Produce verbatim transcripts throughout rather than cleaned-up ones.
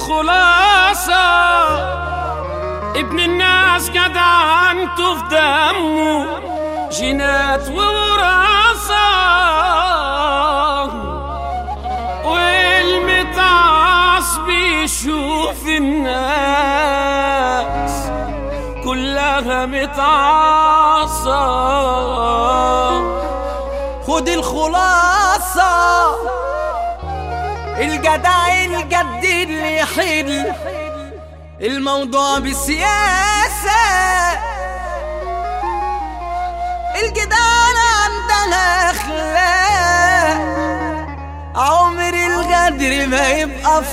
الخلاصة ابن الناس جدعنته في دمه، جينات ووراثة، والمتعص بيشوف الناس كلها متعصة. خد الخلاصة، الجدع الجد اللي يحل الموضوع بالسياسة، الجدعانة عندها أخلاق، عمر الغدر ما يبقى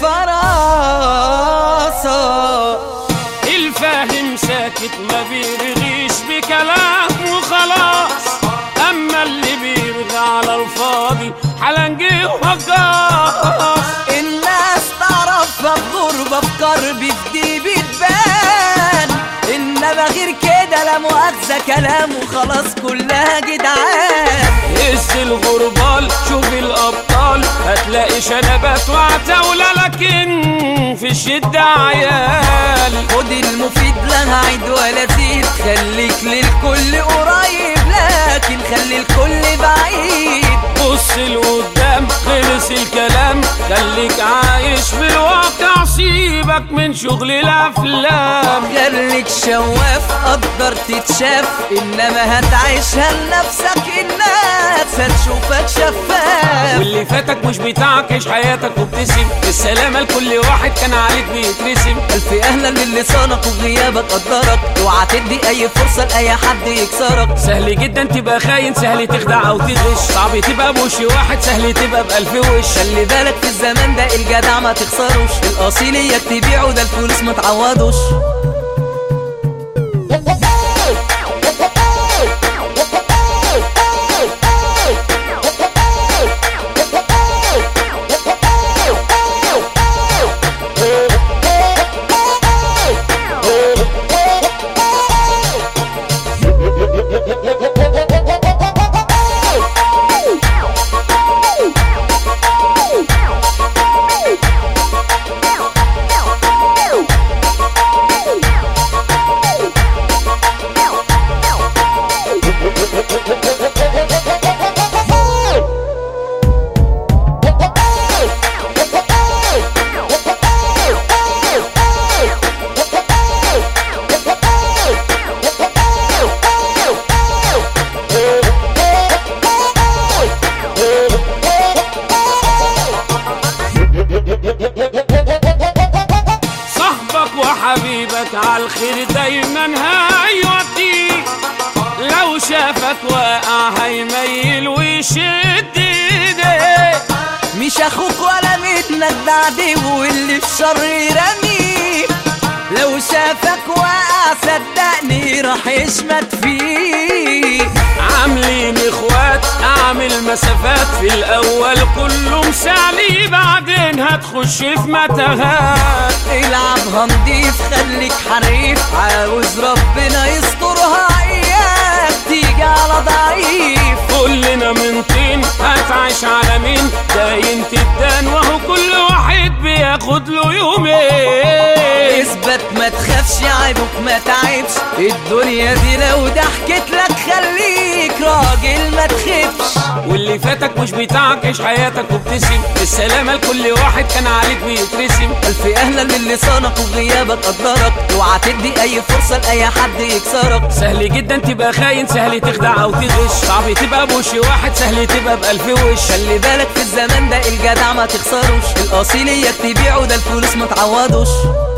فراسة. الفاهم ساكت ما بيرغيش بكلام وخلاص، أما اللي بيرغي على الفاضي حلنجي وهجاص. الناس تعرفها بغربة بكرب في دي بتبان، إنما غير كده لا مؤاخذة كلام وخلاص كلها جدعان. هز الغربال شوف الأبطال، هتلاقي شنبات وعتاولة لكن في الشدة عيال. خد المفيد لا هعيد ولا زيد، خليك للكل قريب لكن خلي الكل بعيد. بص لقدام خلص الكلام، خليك عايش في الواقع، سيبك من شغل الأفلام. خليك شواف قدر تتشاف، إنما هتعيشها لنفسك الناس هتشوفك شفاف. واللي فاتك مش بتاعك عيش حياتك وابتسم، السلامة لكل واحد كان عليك بيترسم. ألف أهلا للي صانك وغيابك قدرك، اوعى تدي أي فرصة لأي حد يكسرك. سهل جدا تبقى خاين، سهل تخدع أو تغش، صعب تبقى بوش واحد، سهل تبقى بألف وش. خلي بالك في الزمان ده الجدع ما تخسروش، الأصيل إياك تبيعه ده الفلوس ما تعوضوش. صاحبك وحبيبك عالخير دايما هيوديك، لو شافك واقع هيميل ويشد ايديك. مش اخوك ولا منك ده عدو واللي في شر يرميك، لو شافك واقع صدقني راح يشمت فيك. عاملين اخوات اعمل مسافات، في الاول كله مسالي بعدين هتخش في متاهات. العبها نضيف خليك حريف، عاوز ربنا يسترها اياك تيجي على ضعيف. كلنا من طين هتعيش على مين، داين تدان وهو كل واحد بياخد له يومين. اثبت ما تخافش عيبك ما تعبش، الدنيا دي لو ضحكت لك خليك راجل ما تخافش. واللي فاتك مش بتاعك عيش حياتك وابتسم، السلامة لكل واحد كان عليك بيترسم. ألف أهلا للي صانك وغيابك قدرك، اوعى تدي أي فرصة لأي حد يكسرك. سهل جدا تبقى خاين، سهل تخدع أو تغش، صعب تبقى بوش واحد، سهل تبقى بألف وش. خلي بالك في الزمان ده الجدع ما تخسروش، الأصيل إياك تبيعه ده الفلوس ما تعوضوش.